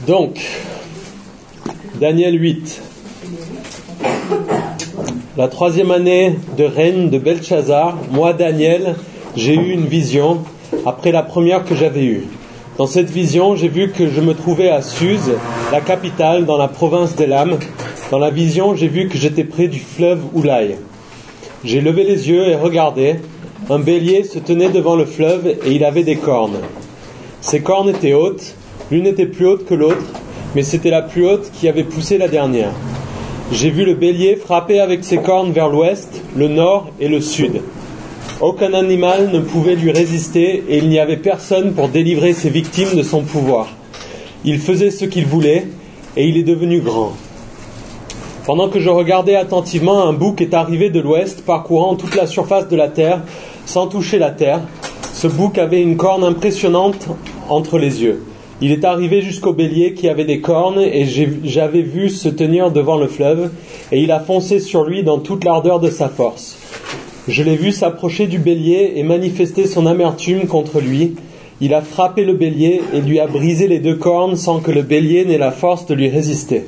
Donc, Daniel 8. La 3e année de règne de Belchazzar, moi Daniel, j'ai eu une vision après la première que j'avais eue. Dans cette vision, j'ai vu que je me trouvais à Suse, la capitale, dans la province d'Élam. Dans la vision, j'ai vu que j'étais près du fleuve Oulaï. J'ai levé les yeux et regardé. Un bélier se tenait devant le fleuve et il avait des cornes. Ses cornes étaient hautes, l'une était plus haute que l'autre, mais c'était la plus haute qui avait poussé la dernière. J'ai vu le bélier frapper avec ses cornes vers l'ouest, le nord et le sud. Aucun animal ne pouvait lui résister et il n'y avait personne pour délivrer ses victimes de son pouvoir. Il faisait ce qu'il voulait et il est devenu grand. Pendant que je regardais attentivement, un bouc est arrivé de l'ouest, parcourant toute la surface de la terre, sans toucher la terre. Ce bouc avait une corne impressionnante entre les yeux. Il est arrivé jusqu'au bélier qui avait des cornes et j'avais vu se tenir devant le fleuve et il a foncé sur lui dans toute l'ardeur de sa force. Je l'ai vu s'approcher du bélier et manifester son amertume contre lui. Il a frappé le bélier et lui a brisé les 2 cornes sans que le bélier n'ait la force de lui résister.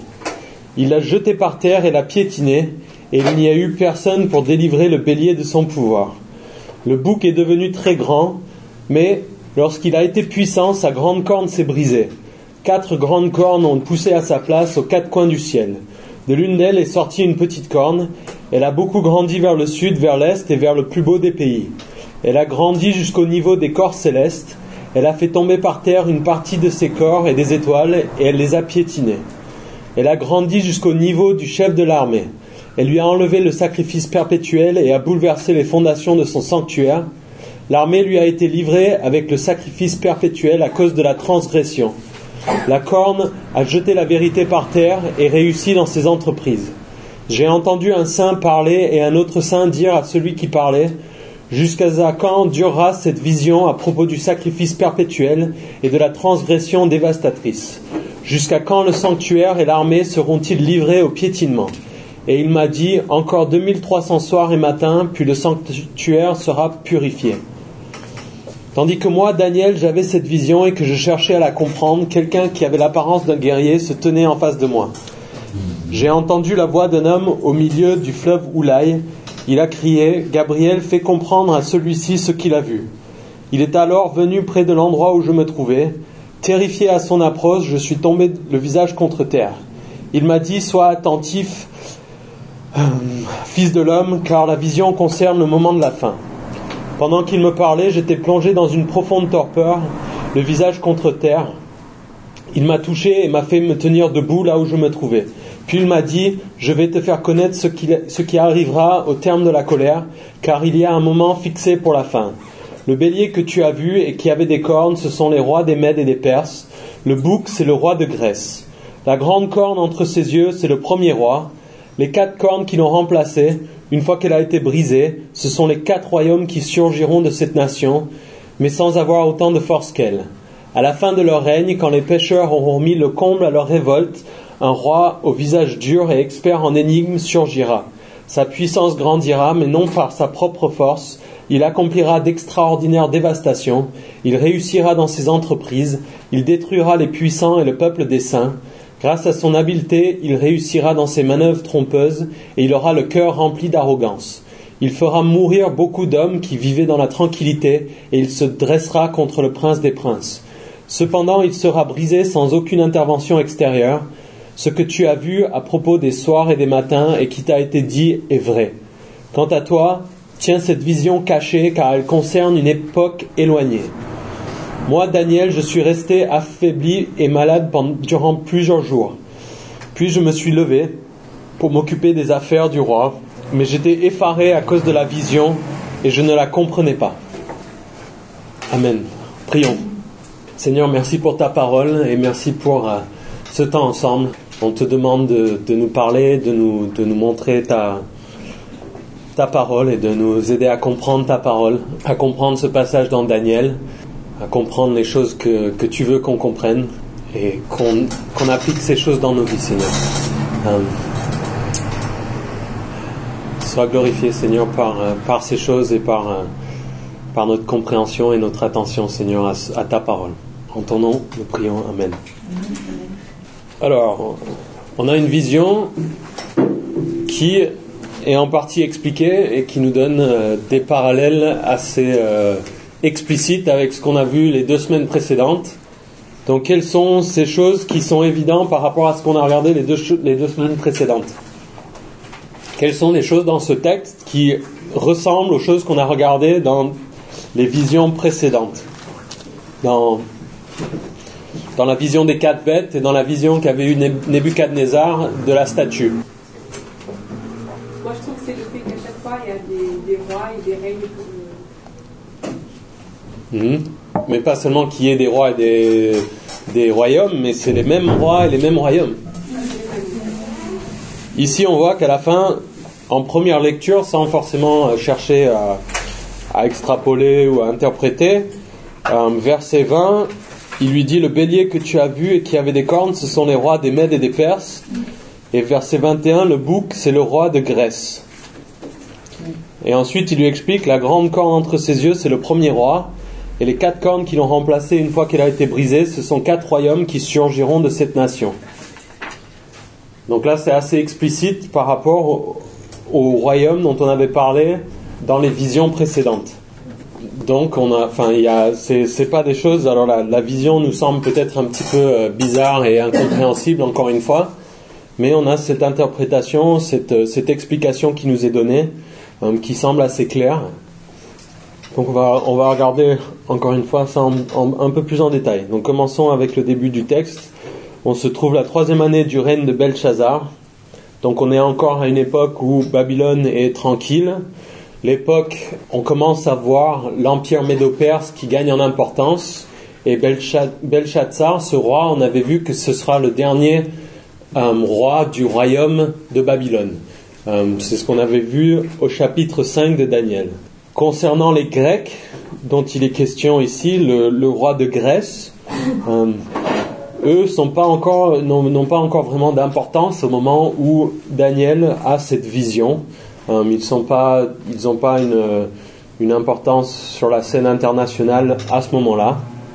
Il l'a jeté par terre et l'a piétiné et il n'y a eu personne pour délivrer le bélier de son pouvoir. Le bouc est devenu très grand, mais lorsqu'il a été puissant, sa grande corne s'est brisée. 4 grandes cornes ont poussé à sa place aux 4 coins du ciel. De l'une d'elles est sortie une petite corne. Elle a beaucoup grandi vers le sud, vers l'est et vers le plus beau des pays. Elle a grandi jusqu'au niveau des corps célestes. Elle a fait tomber par terre une partie de ses corps et des étoiles et elle les a piétinés. Elle a grandi jusqu'au niveau du chef de l'armée. Elle lui a enlevé le sacrifice perpétuel et a bouleversé les fondations de son sanctuaire. L'armée lui a été livrée avec le sacrifice perpétuel à cause de la transgression. La corne a jeté la vérité par terre et réussi dans ses entreprises. J'ai entendu un saint parler et un autre saint dire à celui qui parlait : jusqu'à quand durera cette vision à propos du sacrifice perpétuel et de la transgression dévastatrice ? Jusqu'à quand le sanctuaire et l'armée seront-ils livrés au piétinement ? Et il m'a dit : encore 2300 soirs et matins, puis le sanctuaire sera purifié. Tandis que moi, Daniel, j'avais cette vision et que je cherchais à la comprendre, quelqu'un qui avait l'apparence d'un guerrier se tenait en face de moi. J'ai entendu la voix d'un homme au milieu du fleuve Oulaï. Il a crié : Gabriel, fais comprendre à celui-ci ce qu'il a vu. Il est alors venu près de l'endroit où je me trouvais. Terrifié à son approche, je suis tombé le visage contre terre. Il m'a dit : sois attentif, fils de l'homme, car la vision concerne le moment de la fin. Pendant qu'il me parlait, j'étais plongé dans une profonde torpeur, le visage contre terre. Il m'a touché et m'a fait me tenir debout là où je me trouvais. Puis il m'a dit : je vais te faire connaître ce qui arrivera au terme de la colère, car il y a un moment fixé pour la fin. Le bélier que tu as vu et qui avait des cornes, ce sont les rois des Mèdes et des Perses. Le bouc, c'est le roi de Grèce. La grande corne entre ses yeux, c'est le premier roi. Les 4 cornes qui l'ont remplacé, une fois qu'elle a été brisée, ce sont les 4 royaumes qui surgiront de cette nation, mais sans avoir autant de force qu'elle. À la fin de leur règne, quand les pécheurs auront mis le comble à leur révolte, un roi au visage dur et expert en énigmes surgira. Sa puissance grandira, mais non par sa propre force. Il accomplira d'extraordinaires dévastations. Il réussira dans ses entreprises. Il détruira les puissants et le peuple des saints. Grâce à son habileté, il réussira dans ses manœuvres trompeuses et il aura le cœur rempli d'arrogance. Il fera mourir beaucoup d'hommes qui vivaient dans la tranquillité et il se dressera contre le prince des princes. Cependant, il sera brisé sans aucune intervention extérieure. Ce que tu as vu à propos des soirs et des matins et qui t'a été dit est vrai. Quant à toi, tiens cette vision cachée car elle concerne une époque éloignée. Moi, Daniel, je suis resté affaibli et malade durant plusieurs jours. Puis je me suis levé pour m'occuper des affaires du roi, mais j'étais effaré à cause de la vision et je ne la comprenais pas. Amen. Prions. Seigneur, merci pour ta parole et merci pour ce temps ensemble. On te demande de nous parler, de nous montrer ta parole et de nous aider à comprendre ta parole, à comprendre ce passage dans Daniel, à comprendre les choses que tu veux qu'on comprenne et qu'on applique ces choses dans nos vies, Seigneur. Sois glorifié, Seigneur, par ces choses et par notre compréhension et notre attention, Seigneur, à ta parole. En ton nom, nous prions. Amen. Alors, on a une vision qui est en partie expliquée et qui nous donne des parallèles assez explicites avec ce qu'on a vu les 2 semaines précédentes. Donc, quelles sont ces choses qui sont évidentes par rapport à ce qu'on a regardé les deux semaines précédentes? Quelles sont les choses dans ce texte qui ressemblent aux choses qu'on a regardées dans les visions précédentes? Dans la vision des 4 bêtes et dans la vision qu'avait eu Nebuchadnezzar de la statue. Moi, je trouve que c'est le fait qu'à chaque fois, il y a des rois et des règnes. Mais pas seulement qu'il y ait des rois et des royaumes, mais c'est les mêmes rois et les mêmes royaumes. Ici, on voit qu'à la fin, en première lecture, sans forcément chercher à extrapoler ou à interpréter, verset 20, il lui dit: le bélier que tu as vu et qui avait des cornes, ce sont les rois des Mèdes et des Perses. Et verset 21, le bouc, c'est le roi de Grèce. Et ensuite, il lui explique: la grande corne entre ses yeux, c'est le premier roi. Et les 4 cornes qui l'ont remplacé une fois qu'elle a été brisée, ce sont 4 royaumes qui surgiront de cette nation. Donc là, c'est assez explicite par rapport au royaume dont on avait parlé dans les visions précédentes. Donc, c'est pas des choses. Alors, la vision nous semble peut-être un petit peu bizarre et incompréhensible, encore une fois, mais on a cette interprétation, cette explication qui nous est donnée, qui semble assez claire. Donc, on va regarder encore une fois ça un peu plus en détail. Donc, commençons avec le début du texte. On se trouve la 3e année du règne de Belchazzar. Donc, on est encore à une époque où Babylone est tranquille. L'époque, on commence à voir l'empire médo-perse qui gagne en importance, et Belshazzar, ce roi, on avait vu que ce sera le dernier roi du royaume de Babylone. C'est ce qu'on avait vu au chapitre 5 de Daniel. Concernant les Grecs, dont il est question ici, le roi de Grèce, eux n'ont pas encore vraiment d'importance au moment où Daniel a cette vision. Ils n'ont pas une importance sur la scène internationale à ce moment-là.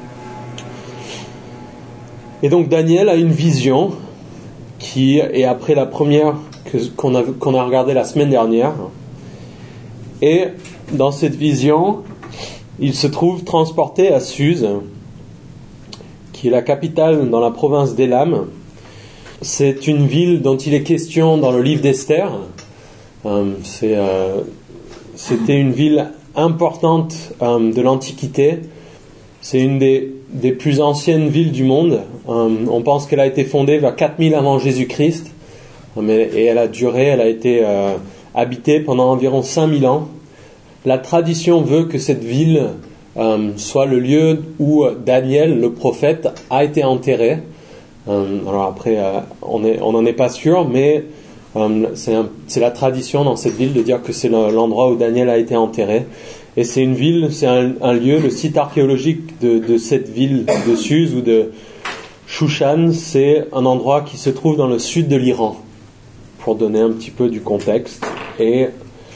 Et donc Daniel a une vision qui est après la première qu'on a regardée la semaine dernière. Et dans cette vision, il se trouve transporté à Suse, qui est la capitale dans la province d'Élam. C'est une ville dont il est question dans le livre d'Esther. C'était une ville importante de l'Antiquité. C'est une des plus anciennes villes du monde. On pense qu'elle a été fondée vers 4000 avant Jésus-Christ. Et elle a été habitée pendant environ 5000 ans. La tradition veut que cette ville soit le lieu où Daniel, le prophète, a été enterré. Alors après, on n'en est pas sûr, mais c'est la tradition dans cette ville de dire que c'est l'endroit où Daniel a été enterré. Et c'est une ville, c'est un lieu, le site archéologique de cette ville de Suse ou de Shushan, c'est un endroit qui se trouve dans le sud de l'Iran, pour donner un petit peu du contexte. Et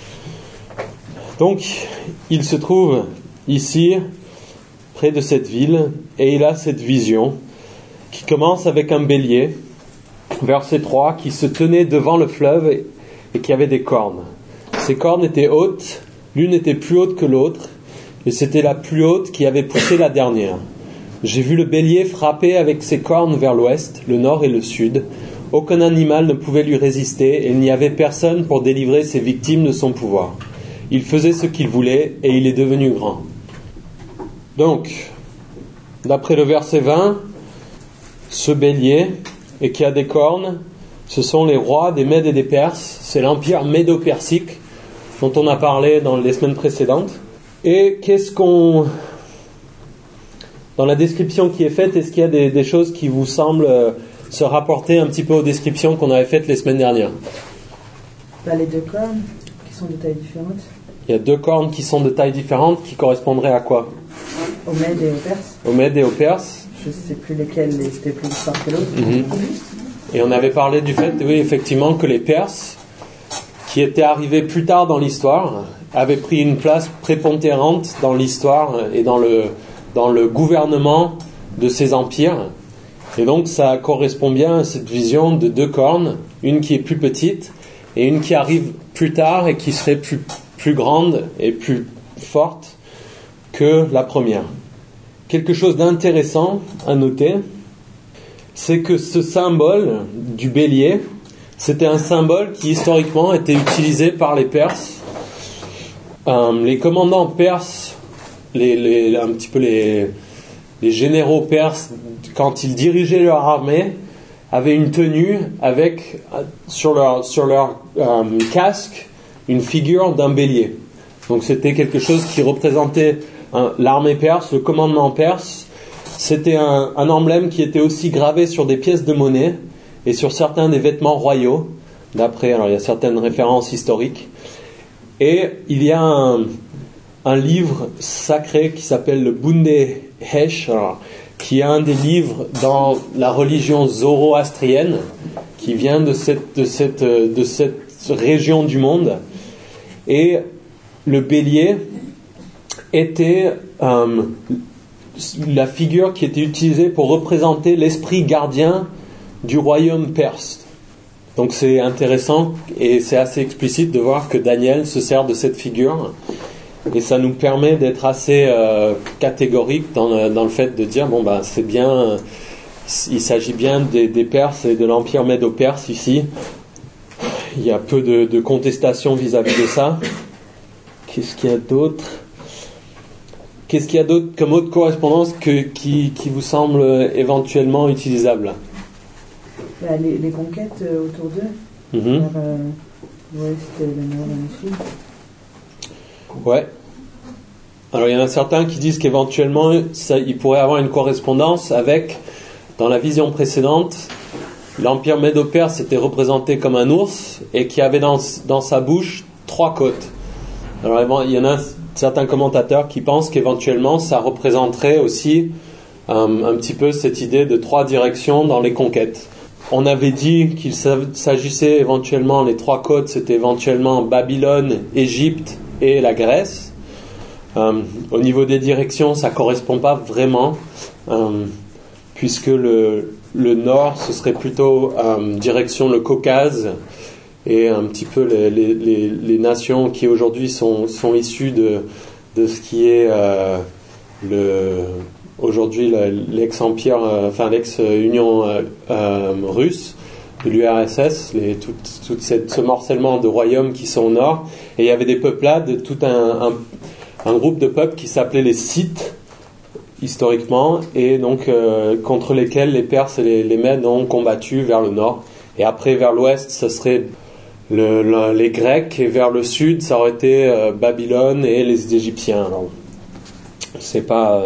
donc, il se trouve ici, près de cette ville, et il a cette vision qui commence avec un bélier, verset 3, qui se tenait devant le fleuve et qui avait des cornes. Ces cornes étaient hautes, l'une était plus haute que l'autre, et c'était la plus haute qui avait poussé la dernière. J'ai vu le bélier frapper avec ses cornes vers l'ouest, le nord et le sud. Aucun animal ne pouvait lui résister, et il n'y avait personne pour délivrer ses victimes de son pouvoir. Il faisait ce qu'il voulait, et il est devenu grand. Donc, d'après le verset 20, ce bélier, et qui a des cornes, ce sont les rois des Mèdes et des Perses. C'est l'empire médo-persique dont on a parlé dans les semaines précédentes. Et dans la description qui est faite, est-ce qu'il y a des choses qui vous semblent se rapporter un petit peu aux descriptions qu'on avait faites les semaines dernières? Les 2 cornes qui sont de tailles différentes. Il y a 2 cornes qui sont de tailles différentes qui correspondraient à quoi? Aux Mèdes et aux Perses. Aux Mèdes et aux Perses. Je ne sais plus lesquels étaient plus forts que l'autre. Et on avait parlé du fait, oui, effectivement, que les Perses, qui étaient arrivés plus tard dans l'histoire, avaient pris une place prépondérante dans l'histoire et dans le gouvernement de ces empires. Et donc ça correspond bien à cette vision de deux cornes, une qui est plus petite et une qui arrive plus tard et qui serait plus grande et plus forte que la première. Quelque chose d'intéressant à noter, c'est que ce symbole du bélier, c'était un symbole qui historiquement était utilisé par les Perses. Les commandants perses, un petit peu les généraux perses, quand ils dirigeaient leur armée, avaient une tenue avec sur leur casque une figure d'un bélier. Donc c'était quelque chose qui représentait l'armée perse, le commandement perse. C'était un emblème qui était aussi gravé sur des pièces de monnaie et sur certains des vêtements royaux. Alors il y a certaines références historiques. Et il y a un livre sacré qui s'appelle le Bundeshesh, qui est un des livres dans la religion zoroastrienne, qui vient de cette région du monde. Et le bélier était la figure qui était utilisée pour représenter l'esprit gardien du royaume perse. Donc c'est intéressant et c'est assez explicite de voir que Daniel se sert de cette figure. Et ça nous permet d'être assez catégorique dans le fait de dire, c'est bien, il s'agit bien des Perses et de l'Empire médo-perse ici. Il y a peu de contestation vis-à-vis de ça. Qu'est-ce qu'il y a d'autre comme autre correspondance qui vous semble éventuellement utilisable? Les conquêtes autour d'eux, vers l'ouest, le nord et le sud. Ouais. Alors il y en a certains qui disent qu'éventuellement il pourrait avoir une correspondance avec, dans la vision précédente, l'Empire médo-perse était représenté comme un ours et qui avait dans sa bouche 3 côtes. Alors il y en a certains commentateurs qui pensent qu'éventuellement ça représenterait aussi un petit peu cette idée de 3 directions dans les conquêtes. On avait dit qu'il s'agissait éventuellement, les 3 côtes, c'était éventuellement Babylone, Égypte et la Grèce. Au niveau des directions, ça ne correspond pas vraiment, puisque le nord, ce serait plutôt direction le Caucase, et un petit peu les nations qui aujourd'hui sont issues de ce qui est aujourd'hui l'ex-empire, l'ex-union russe, de l'URSS, tout ce morcellement de royaumes qui sont au nord, et il y avait des peuplades, tout un groupe de peuples qui s'appelait les Scythes historiquement, et donc contre lesquels les Perses et les Mèdes ont combattu vers le nord, et après vers l'ouest ce serait les Grecs, et vers le sud ça aurait été Babylone et les Égyptiens. Alors, c'est pas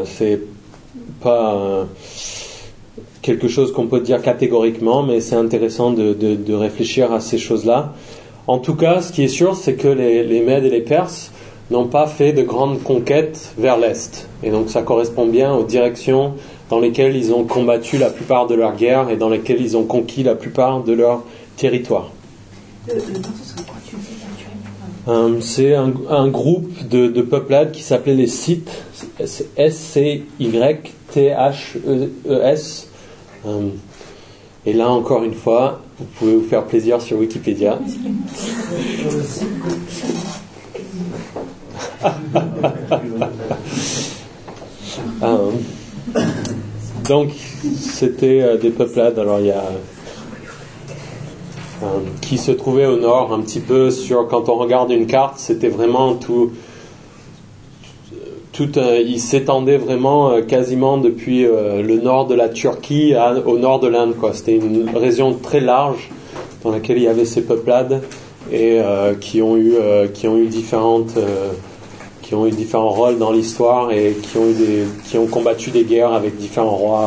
quelque chose qu'on peut dire catégoriquement, mais c'est intéressant de réfléchir à ces choses-là. En tout cas, ce qui est sûr, c'est que les Mèdes et les Perses n'ont pas fait de grandes conquêtes vers l'Est. Et donc ça correspond bien aux directions dans lesquelles ils ont combattu la plupart de leurs guerres et dans lesquelles ils ont conquis la plupart de leur territoire. Le nom, ce serait quoi, tu dis, c'est un groupe de peuplades qui s'appelait les Scythes, S-C-Y-T-H-E-S. Et là, encore une fois, vous pouvez vous faire plaisir sur Wikipédia. Donc, c'était des peuplades. Alors, il y a qui se trouvaient au nord, un petit peu quand on regarde une carte, c'était vraiment il s'étendait vraiment quasiment depuis le nord de la Turquie au nord de l'Inde, quoi. C'était une région très large dans laquelle il y avait ces peuplades et qui ont eu différents rôles dans l'histoire et qui ont combattu des guerres avec différents rois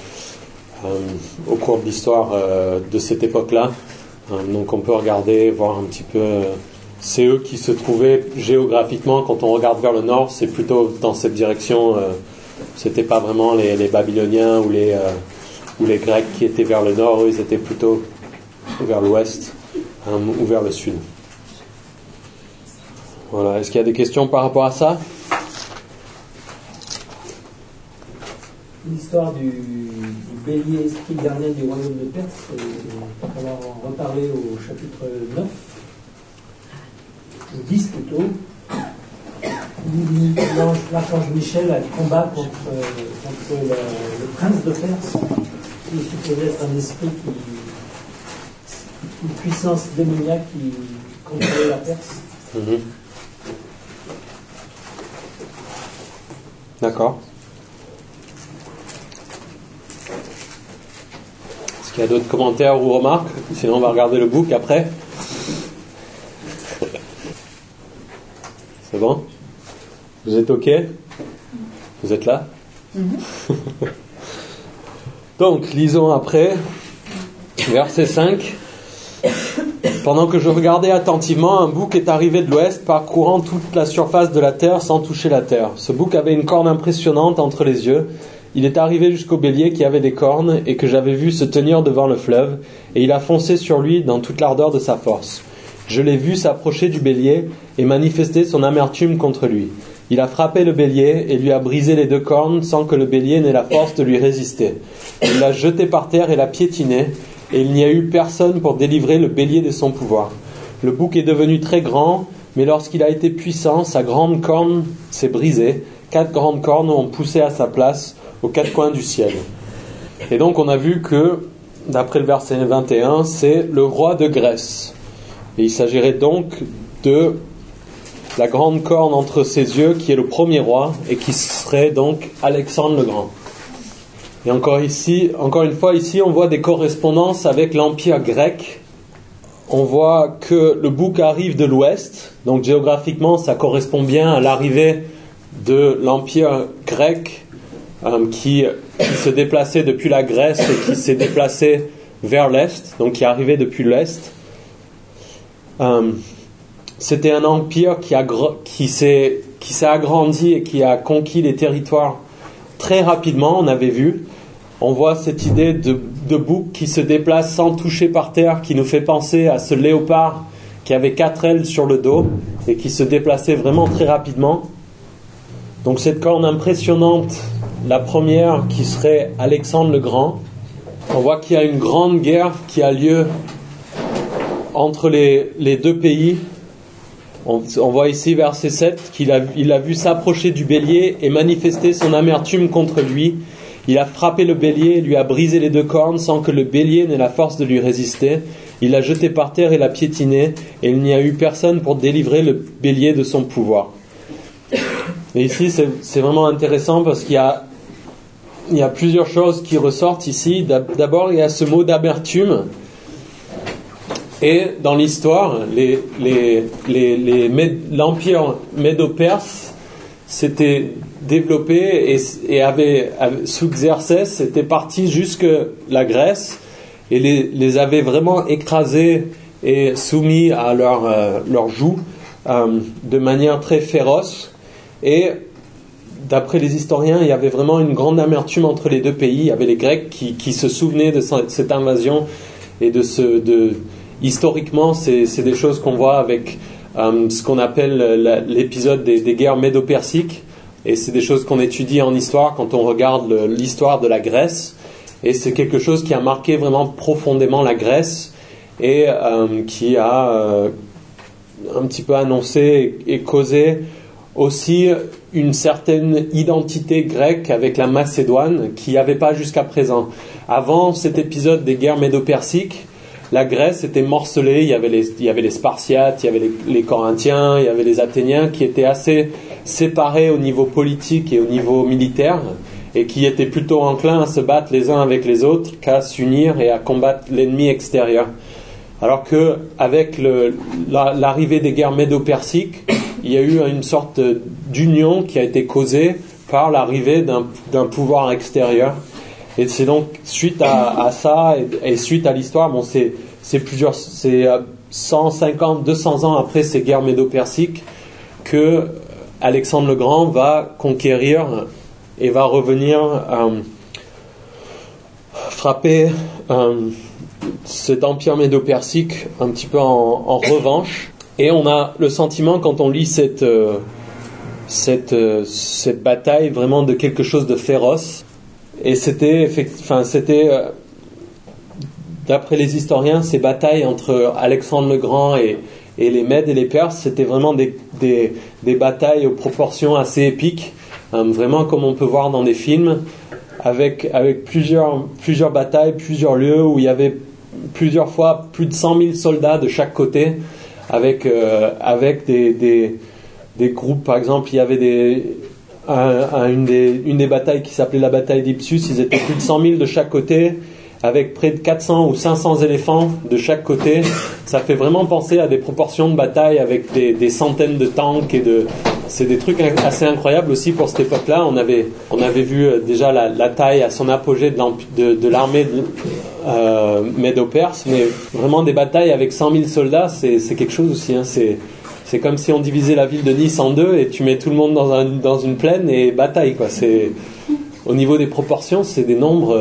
au cours de l'histoire de cette époque-là. Donc on peut regarder, voir un petit peu. C'est eux qui se trouvaient géographiquement, quand on regarde vers le nord, c'est plutôt dans cette direction. C'était pas vraiment les Babyloniens ou les Grecs qui étaient vers le nord, eux ils étaient plutôt vers l'ouest ou vers le sud. Voilà. Est-ce qu'il y a des questions par rapport à ça? l'histoire du bélier esprit gardien du royaume de Perse. On va en reparler au chapitre 9, ou 10 plutôt. L'archange Michel a le combat contre le prince de Perse, qui est supposé être un esprit une puissance démoniaque qui contrôlait la Perse. Mmh. D'accord. Est-ce qu'il y a d'autres commentaires ou remarques? Sinon on va regarder le book après. C'est bon? Vous êtes OK? Vous êtes là? Donc, lisons après, verset 5. Pendant que je regardais attentivement, un bouc est arrivé de l'ouest, parcourant toute la surface de la terre sans toucher la terre. Ce bouc avait une corne impressionnante entre les yeux. Il est arrivé jusqu'au bélier qui avait des cornes et que j'avais vu se tenir devant le fleuve, et il a foncé sur lui dans toute l'ardeur de sa force. Je l'ai vu s'approcher du bélier et manifester son amertume contre lui. Il a frappé le bélier et lui a brisé les 2 cornes sans que le bélier n'ait la force de lui résister. Il l'a jeté par terre et l'a piétiné, et il n'y a eu personne pour délivrer le bélier de son pouvoir. Le bouc est devenu très grand, mais lorsqu'il a été puissant, sa grande corne s'est brisée. 4 grandes cornes ont poussé à sa place aux 4 coins du ciel. Et donc on a vu que, d'après le verset 21, c'est le roi de Grèce. Et il s'agirait donc de la grande corne entre ses yeux, qui est le premier roi, et qui serait donc Alexandre le Grand. Et encore une fois, ici, on voit des correspondances avec l'Empire grec. On voit que le bouc arrive de l'ouest, donc géographiquement, ça correspond bien à l'arrivée de l'Empire grec qui se déplaçait depuis la Grèce et qui s'est déplacé vers l'est, donc qui est arrivé depuis l'est. C'était un empire qui s'est agrandi et qui a conquis les territoires très rapidement, on avait vu. On voit cette idée de bouc qui se déplace sans toucher par terre, qui nous fait penser à ce léopard qui avait 4 ailes sur le dos et qui se déplaçait vraiment très rapidement. Donc cette corne impressionnante, la première qui serait Alexandre le Grand. On voit qu'il y a une grande guerre qui a lieu entre les 2 pays. On voit ici, verset 7, qu'il a vu s'approcher du bélier et manifester son amertume contre lui. Il a frappé le bélier et lui a brisé les 2 cornes sans que le bélier n'ait la force de lui résister. Il l'a jeté par terre et l'a piétiné, et il n'y a eu personne pour délivrer le bélier de son pouvoir. Et ici, c'est vraiment intéressant parce qu'il y a plusieurs choses qui ressortent ici. D'abord, il y a ce mot d'amertume. Et dans l'histoire, l'empire médo-perse s'était développé et avait sous Xerxès était parti jusque la Grèce et les avait vraiment écrasés et soumis à leur joug de manière très féroce. Et d'après les historiens, il y avait vraiment une grande amertume entre les 2 pays. Il y avait les Grecs qui se souvenaient de cette invasion et historiquement, c'est des choses qu'on voit avec ce qu'on appelle l'épisode des guerres médo-persiques, et c'est des choses qu'on étudie en histoire quand on regarde l'histoire de la Grèce, et c'est quelque chose qui a marqué vraiment profondément la Grèce et qui a un petit peu annoncé et causé aussi une certaine identité grecque avec la Macédoine qu'il n'y avait pas jusqu'à présent. Avant cet épisode des guerres médo-persiques, la Grèce était morcelée, il y avait les Spartiates, il y avait les Corinthiens, il y avait les Athéniens qui étaient assez séparés au niveau politique et au niveau militaire et qui étaient plutôt enclins à se battre les uns avec les autres qu'à s'unir et à combattre l'ennemi extérieur. Alors que avec l'arrivée des guerres médo-persiques, il y a eu une sorte d'union qui a été causée par l'arrivée d'un pouvoir extérieur. Et c'est donc suite à ça et suite à l'histoire, c'est 150, 200 ans après ces guerres médo-persiques que Alexandre le Grand va conquérir et va revenir frapper cet empire médo-persique un petit peu en revanche. Et on a le sentiment quand on lit cette bataille vraiment de quelque chose de féroce. Et c'était d'après les historiens, ces batailles entre Alexandre le Grand et les Mèdes et les Perses, c'était vraiment des batailles aux proportions assez épiques, vraiment comme on peut voir dans des films, avec plusieurs batailles, plusieurs lieux où il y avait plusieurs fois plus de 100 000 soldats de chaque côté, avec des groupes. Par exemple, il y avait une des batailles qui s'appelait la bataille d'Ipsus, ils étaient plus de 100 000 de chaque côté, avec près de 400 ou 500 éléphants de chaque côté. Ça fait vraiment penser à des proportions de bataille avec des centaines de tanks c'est des trucs assez incroyables aussi pour cette époque-là. On avait vu déjà la taille à son apogée de l'armée médo-perse, mais vraiment des batailles avec 100 000 soldats, c'est quelque chose aussi, hein. C'est comme si on divisait la ville de Nice en deux et tu mets tout le monde dans une plaine et bataille, quoi. Au niveau des proportions, c'est des nombres...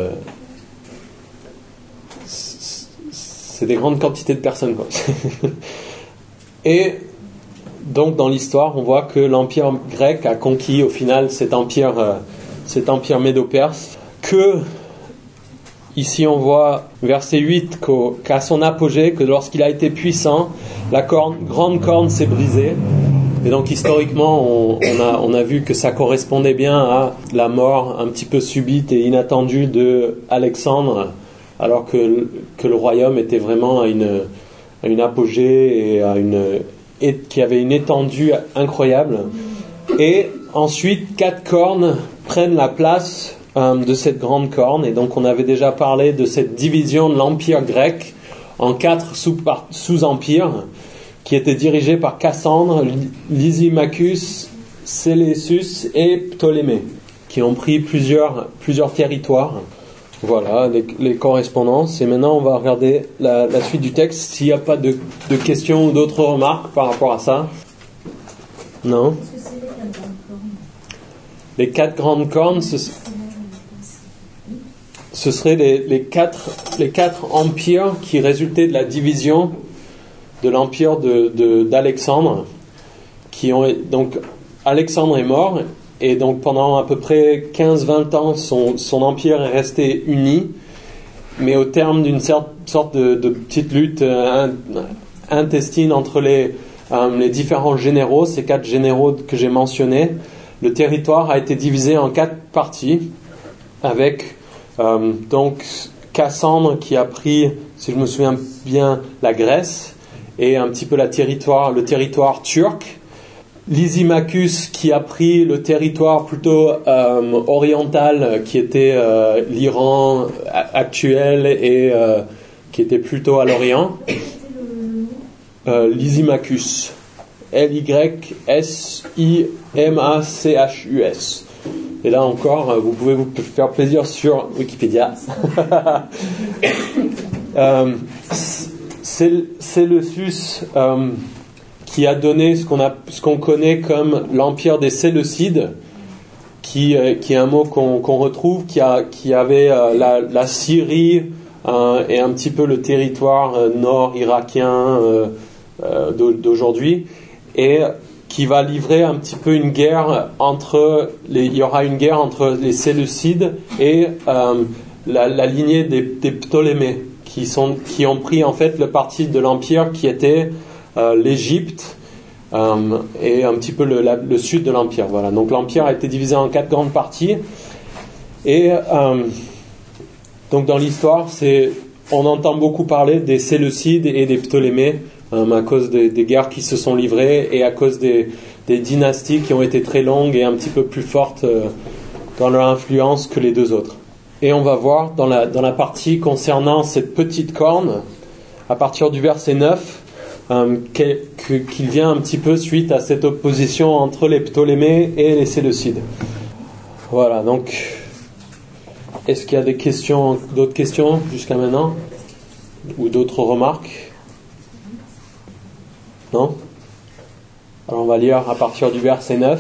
c'est des grandes quantités de personnes, quoi. Et donc dans l'histoire, on voit que l'empire grec a conquis au final cet empire médo-perse, que ici on voit verset 8 qu'à son apogée, que lorsqu'il a été puissant, la grande corne s'est brisée. Et donc historiquement on a vu que ça correspondait bien à la mort un petit peu subite et inattendue de Alexandre, alors que le royaume était vraiment à une apogée et qui avait une étendue incroyable. Et ensuite 4 cornes prennent la place de cette grande corne, et donc on avait déjà parlé de cette division de l'empire grec en 4 sous-empires qui étaient dirigés par Cassandre, Lysimachus, Séleucus et Ptolémée, qui ont pris plusieurs territoires. Voilà les correspondances. Et maintenant on va regarder la suite du texte, s'il n'y a pas de questions ou d'autres remarques par rapport à ça. Non? Les 4 grandes cornes, ce seraient les quatre empires qui résultaient de la division de l'empire d'Alexandre, donc Alexandre est mort, et donc pendant à peu près 15-20 ans son empire est resté uni, mais au terme d'une sorte de petite lutte intestine entre les différents généraux, ces 4 généraux que j'ai mentionnés, le territoire a été divisé en 4 parties, avec donc Cassandre qui a pris, si je me souviens bien, la Grèce et un petit peu le territoire turc. Lysimachus qui a pris le territoire plutôt oriental, qui était l'Iran actuel et qui était plutôt à l'Orient. Lysimachus, Lysimachus. Et là encore, vous pouvez vous faire plaisir sur Wikipédia. Séleucus qui a donné ce qu'on connaît comme l'empire des Séleucides, qui est un mot qu'on retrouve, qui avait la Syrie et un petit peu le territoire nord irakien d'aujourd'hui, et qui va livrer un petit peu une guerre il y aura une guerre entre les Séleucides et la lignée des Ptolémées, qui ont pris en fait le parti de l'empire qui était l'Égypte et un petit peu le sud de l'empire. Voilà. Donc l'empire a été divisé en 4 grandes parties, et donc dans l'histoire, on entend beaucoup parler des Séleucides et des Ptolémées, à cause des guerres qui se sont livrées et à cause des dynasties qui ont été très longues et un petit peu plus fortes dans leur influence que les 2 autres. Et on va voir dans la partie concernant cette petite corne, à partir du verset 9, qu'il vient un petit peu suite à cette opposition entre les Ptolémées et les Séleucides. Voilà, donc est-ce qu'il y a d'autres questions jusqu'à maintenant, ou d'autres remarques? Non? Alors on va lire à partir du verset 9.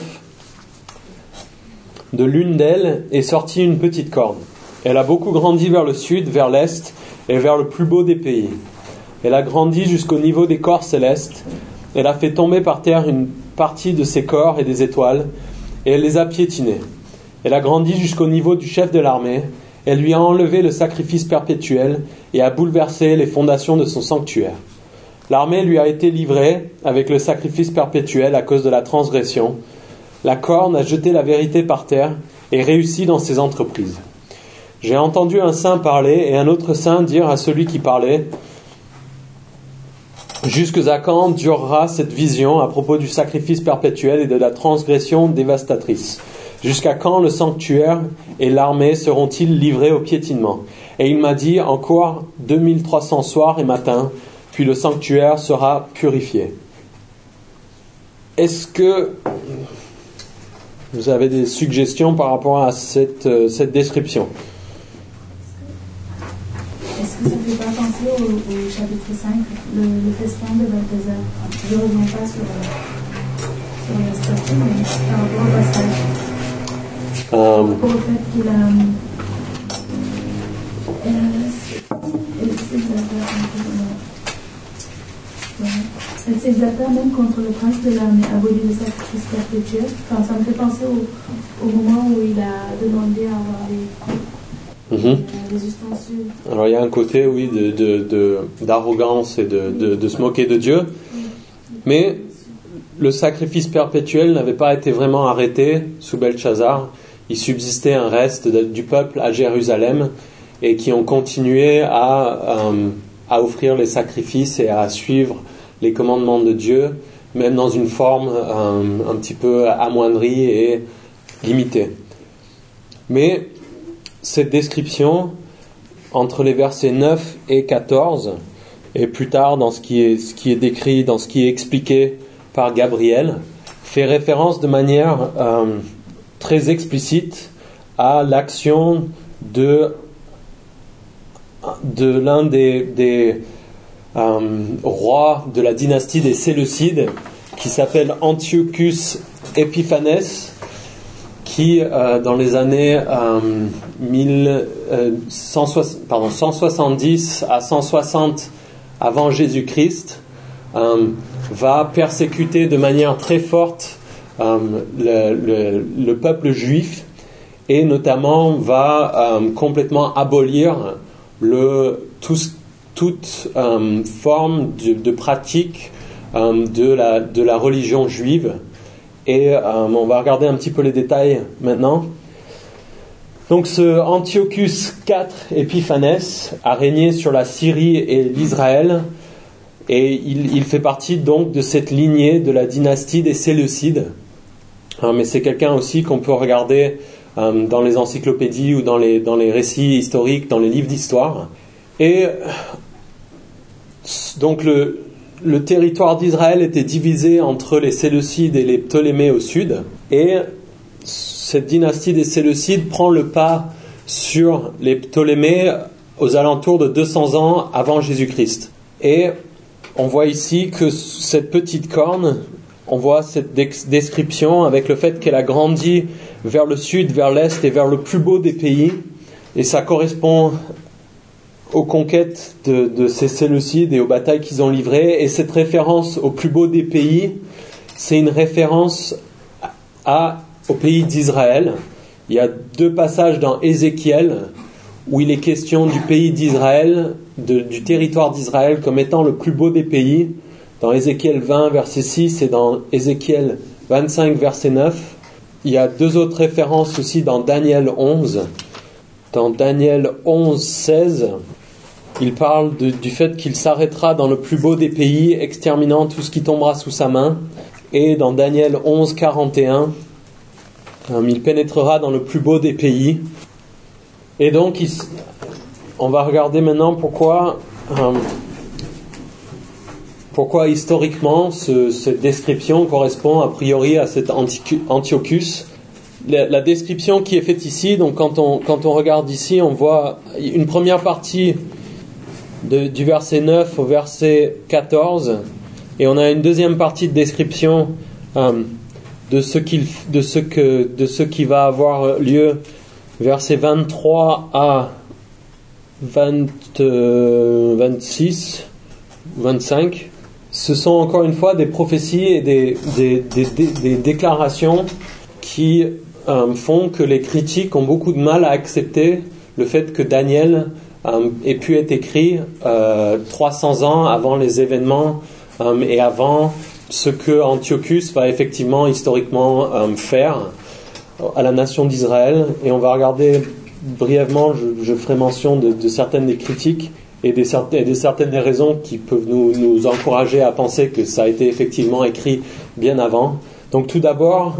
De l'une d'elles est sortie une petite corne. Elle a beaucoup grandi vers le sud, vers l'est et vers le plus beau des pays. Elle a grandi jusqu'au niveau des corps célestes. Elle a fait tomber par terre une partie de ses corps et des étoiles, et elle les a piétinés. Elle a grandi jusqu'au niveau du chef de l'armée. Elle lui a enlevé le sacrifice perpétuel et a bouleversé les fondations de son sanctuaire. L'armée lui a été livrée avec le sacrifice perpétuel à cause de la transgression. La corne a jeté la vérité par terre et réussi dans ses entreprises. J'ai entendu un saint parler et un autre saint dire à celui qui parlait: jusqu'à quand durera cette vision à propos du sacrifice perpétuel et de la transgression dévastatrice? Jusqu'à quand le sanctuaire et l'armée seront-ils livrés au piétinement? Et il m'a dit: encore 2300 soirs et matins, puis le sanctuaire sera purifié. Est-ce que vous avez des suggestions par rapport à cette description? Est-ce que ça ne fait pas penser au chapitre 5, le festin de Balthazar? Je ne reviens pas sur la statue, mais par rapport au passage. Par rapport au fait qu'il a... Elle s'exalta même contre le prince de l'armée, aboli le sacrifice perpétuel. Enfin, ça me fait penser au moment où il a demandé à avoir les ustensiles. Alors il y a un côté, oui, d'arrogance et de se moquer de Dieu, mais le sacrifice perpétuel n'avait pas été vraiment arrêté sous Belchazzar. Il subsistait un reste du peuple à Jérusalem et qui ont continué à offrir les sacrifices et à suivre les commandements de Dieu, même dans une forme un petit peu amoindrie et limitée. Mais cette description, entre les versets 9 et 14, et plus tard dans ce qui est décrit, dans ce qui est expliqué par Gabriel, fait référence de manière très explicite à l'action de l'un des rois de la dynastie des Séleucides, qui s'appelle Antiochus Epiphanes, qui dans les années 170 à 160 avant Jésus-Christ va persécuter de manière très forte le peuple juif, et notamment va complètement abolir toute forme de pratique de la religion juive. Et on va regarder un petit peu les détails maintenant. Donc ce Antiochus IV Epiphanes a régné sur la Syrie et l'Israël, et il fait partie donc de cette lignée de la dynastie des Séleucides. Mais c'est quelqu'un aussi qu'on peut regarder dans les encyclopédies ou dans les récits historiques, dans les livres d'histoire. Et donc le territoire d'Israël était divisé entre les Séleucides et les Ptolémées au sud, et cette dynastie des Séleucides prend le pas sur les Ptolémées aux alentours de 200 ans avant Jésus-Christ. Et on voit ici que cette petite corne, on voit cette description avec le fait qu'elle a grandi vers le sud, vers l'est et vers le plus beau des pays, et ça correspond aux conquêtes de ces Séleucides et aux batailles qu'ils ont livrées. Et cette référence au plus beau des pays, c'est une référence au pays d'Israël. Il y a 2 passages dans Ézéchiel où il est question du pays d'Israël, du territoire d'Israël comme étant le plus beau des pays, dans Ézéchiel 20 verset 6 et dans Ézéchiel 25 verset 9. Il y a 2 autres références aussi dans Daniel 11. Dans Daniel 11, 16, il parle du fait qu'il s'arrêtera dans le plus beau des pays, exterminant tout ce qui tombera sous sa main. Et dans Daniel 11, 41, il pénétrera dans le plus beau des pays. Et donc, on va regarder maintenant pourquoi historiquement cette description correspond a priori à cet Antiochus. La description qui est faite ici, donc quand on regarde ici, on voit une première partie du verset 9 au verset 14, et on a une deuxième partie de description de ce qui va avoir lieu, versets 23 à 26, 25. Ce sont encore une fois des prophéties et des déclarations qui font que les critiques ont beaucoup de mal à accepter le fait que Daniel ait pu être écrit 300 ans avant les événements et avant ce que Antiochus va effectivement historiquement faire à la nation d'Israël. Et on va regarder brièvement, je ferai mention de certaines des critiques et de certaines des raisons qui peuvent nous encourager à penser que ça a été effectivement écrit bien avant. Donc tout d'abord,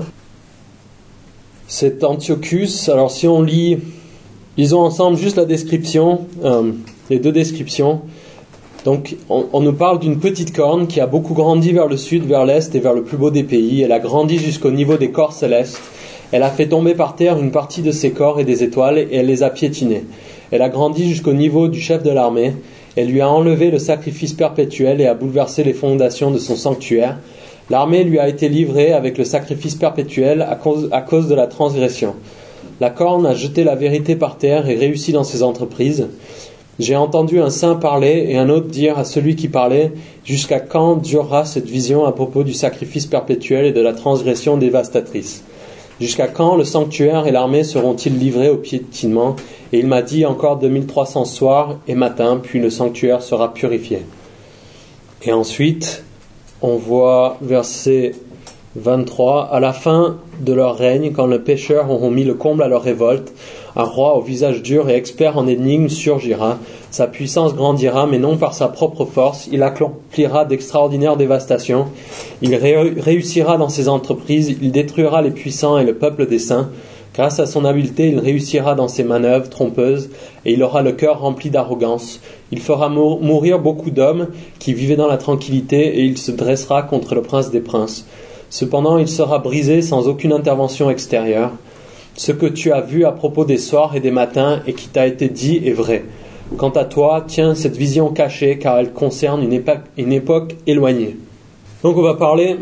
cet Antiochus, alors si on lisons ensemble juste la description, les deux descriptions. Donc on nous parle d'une petite corne qui a beaucoup grandi vers le sud, vers l'est et vers le plus beau des pays. Elle a grandi jusqu'au niveau des corps célestes. Elle a fait tomber par terre une partie de ses corps et des étoiles et elle les a piétinés. Elle a grandi jusqu'au niveau du chef de l'armée. Elle lui a enlevé le sacrifice perpétuel et a bouleversé les fondations de son sanctuaire. L'armée lui a été livrée avec le sacrifice perpétuel à cause de la transgression. La corne a jeté la vérité par terre et réussi dans ses entreprises. J'ai entendu un saint parler et un autre dire à celui qui parlait « Jusqu'à quand durera cette vision à propos du sacrifice perpétuel et de la transgression dévastatrice ? Jusqu'à quand le sanctuaire et l'armée seront-ils livrés au piétinement ? Et il m'a dit encore 2300 soirs et matins, puis le sanctuaire sera purifié. » Et ensuite, on voit verset 23, « À la fin de leur règne, quand les pécheurs auront mis le comble à leur révolte, un roi au visage dur et expert en énigmes surgira. Sa puissance grandira, mais non par sa propre force. Il accomplira d'extraordinaires dévastations. Il réussira dans ses entreprises. Il détruira les puissants et le peuple des saints. Grâce à son habileté, il réussira dans ses manœuvres trompeuses et il aura le cœur rempli d'arrogance. Il fera mourir beaucoup d'hommes qui vivaient dans la tranquillité et il se dressera contre le prince des princes. Cependant, il sera brisé sans aucune intervention extérieure. Ce que tu as vu à propos des soirs et des matins et qui t'a été dit est vrai. Quant à toi, tiens cette vision cachée car elle concerne une époque éloignée. » Donc on va parler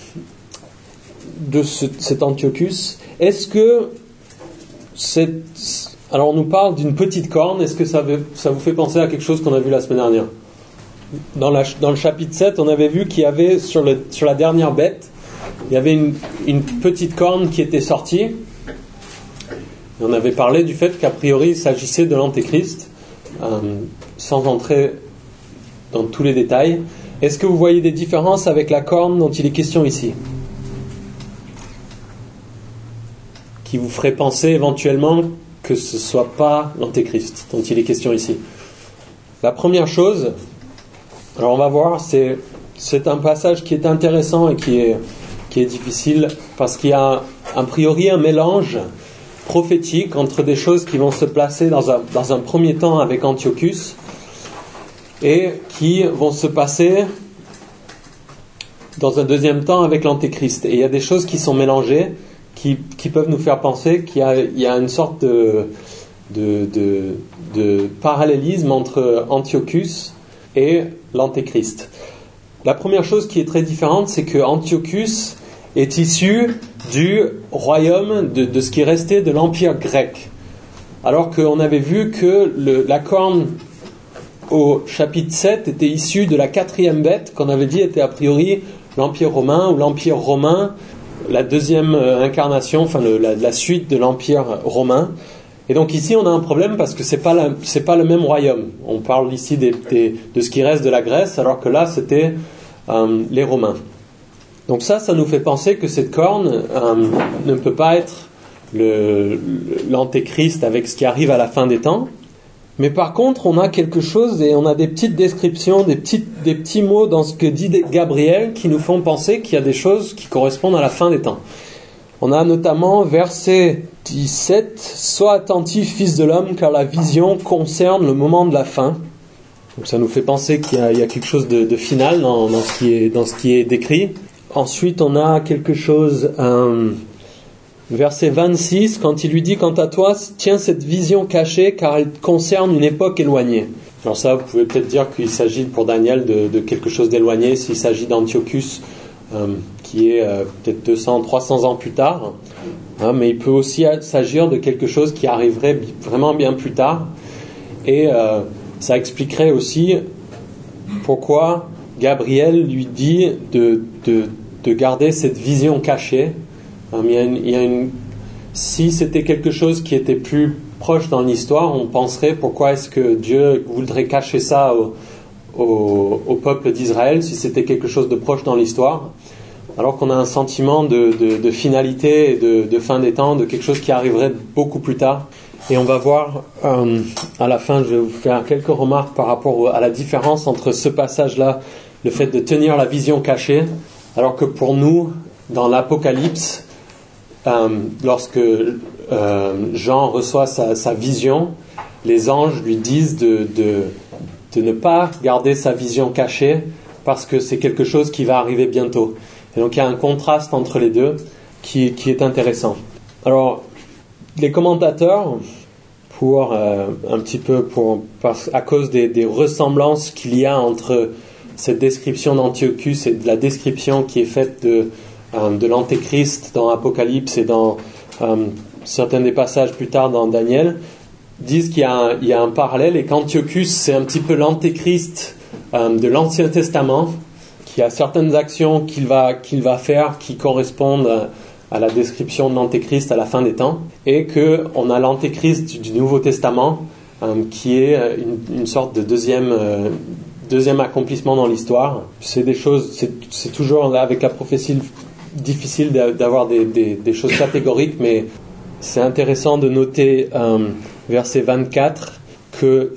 de cet Antiochus. Est-ce que alors on nous parle d'une petite corne, est-ce que ça vous fait penser à quelque chose qu'on a vu la semaine dernière ? Dans le chapitre 7, on avait vu qu'il y avait sur la dernière bête, il y avait une petite corne qui était sortie. Et on avait parlé du fait qu'a priori il s'agissait de l'Antéchrist, sans entrer dans tous les détails. Est-ce que vous voyez des différences avec la corne dont il est question ici ? Qui vous ferait penser éventuellement que ce ne soit pas l'Antéchrist dont il est question ici. La première chose, alors on va voir, c'est un passage qui est intéressant et qui est difficile parce qu'il y a a priori un mélange prophétique entre des choses qui vont se placer dans un premier temps avec Antiochus et qui vont se passer dans un deuxième temps avec l'Antéchrist. Et il y a des choses qui sont mélangées qui peuvent nous faire penser qu'il y a une sorte de parallélisme entre Antiochus et l'Antéchrist. La première chose qui est très différente, c'est que Antiochus est issu du royaume de ce qui restait de l'Empire grec. Alors qu'on avait vu que la corne au chapitre 7 était issue de la 4e bête, qu'on avait dit était a priori l'Empire romain, ou l'Empire romain, la deuxième incarnation, enfin la suite de l'Empire romain. Et donc ici on a un problème parce que c'est pas le même royaume. On parle ici de ce qui reste de la Grèce, alors que là c'était les Romains. Donc ça nous fait penser que cette corne ne peut pas être l'Antéchrist avec ce qui arrive à la fin des temps. Mais par contre, on a quelque chose et on a des petites descriptions, des petits mots dans ce que dit Gabriel qui nous font penser qu'il y a des choses qui correspondent à la fin des temps. On a notamment verset 17, « Sois attentif, fils de l'homme, car la vision concerne le moment de la fin. » Donc ça nous fait penser qu'il y a quelque chose de final dans ce qui est décrit. Ensuite, on a quelque chose, verset 26, quand il lui dit « Quant à toi, tiens cette vision cachée, car elle concerne une époque éloignée. » Alors ça, vous pouvez peut-être dire qu'il s'agit pour Daniel de quelque chose d'éloigné, s'il s'agit d'Antiochus, qui est peut-être 200, 300 ans plus tard. Mais il peut aussi s'agir de quelque chose qui arriverait vraiment bien plus tard. Et ça expliquerait aussi pourquoi Gabriel lui dit de garder cette vision cachée. si c'était quelque chose qui était plus proche dans l'histoire, on penserait pourquoi est-ce que Dieu voudrait cacher ça au peuple d'Israël si c'était quelque chose de proche dans l'histoire, alors qu'on a un sentiment de finalité et de fin des temps, de quelque chose qui arriverait beaucoup plus tard. Et on va voir à la fin, je vais vous faire quelques remarques par rapport à la différence entre ce passage-là, le fait de tenir la vision cachée, alors que pour nous, dans l'Apocalypse, lorsque Jean reçoit sa vision, les anges lui disent de ne pas garder sa vision cachée parce que c'est quelque chose qui va arriver bientôt. Et donc il y a un contraste entre les deux qui est intéressant. Alors, les commentateurs, à cause des ressemblances qu'il y a entre cette description d'Antiochus et de la description qui est faite de l'Antéchrist dans Apocalypse et dans certains des passages plus tard dans Daniel, disent qu'il y a un parallèle et qu'Antiochus c'est un petit peu l'Antéchrist de l'Ancien Testament, qui a certaines actions qu'il va faire qui correspondent à la description de l'Antéchrist à la fin des temps, et qu'on a l'Antéchrist du Nouveau Testament qui est une sorte de deuxième accomplissement dans l'histoire. C'est des choses, c'est toujours là avec la prophétie difficile d'avoir des choses catégoriques, mais c'est intéressant de noter verset 24 que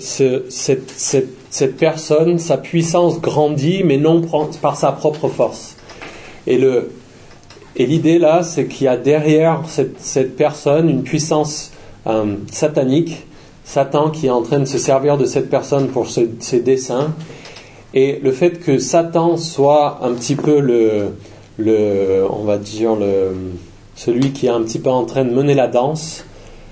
cette personne, sa puissance grandit, mais non par sa propre force. Et l'idée là, c'est qu'il y a derrière cette personne une puissance satanique, Satan qui est en train de se servir de cette personne pour ses desseins. Et le fait que Satan soit un petit peu on va dire celui qui est un petit peu en train de mener la danse,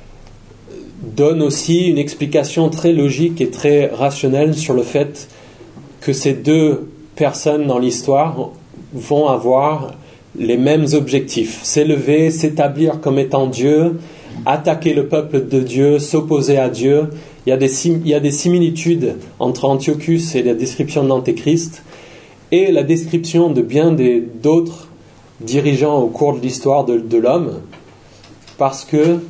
donne aussi une explication très logique et très rationnelle sur le fait que ces deux personnes dans l'histoire vont avoir les mêmes objectifs: s'élever, s'établir comme étant Dieu, attaquer le peuple de Dieu, s'opposer à Dieu. Il y a des similitudes entre Antiochus et la description de l'Antéchrist et la description de bien d'autres dirigeants au cours de l'histoire de l'homme, parce que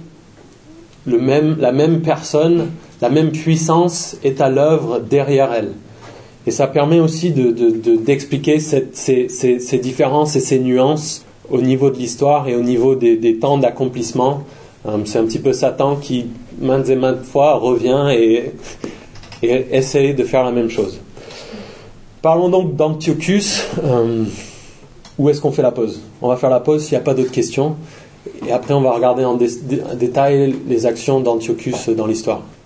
la même personne, la même puissance est à l'œuvre derrière elle. Et ça permet aussi d'expliquer ces différences et ces nuances au niveau de l'histoire et au niveau des temps d'accomplissement. C'est un petit peu Satan qui, maintes et maintes fois, revient et essaye de faire la même chose. Parlons donc d'Antiochus. Où est-ce qu'on fait la pause? On va faire la pause s'il n'y a pas d'autres questions. Et après, on va regarder en détail les actions d'Antiochus dans l'histoire.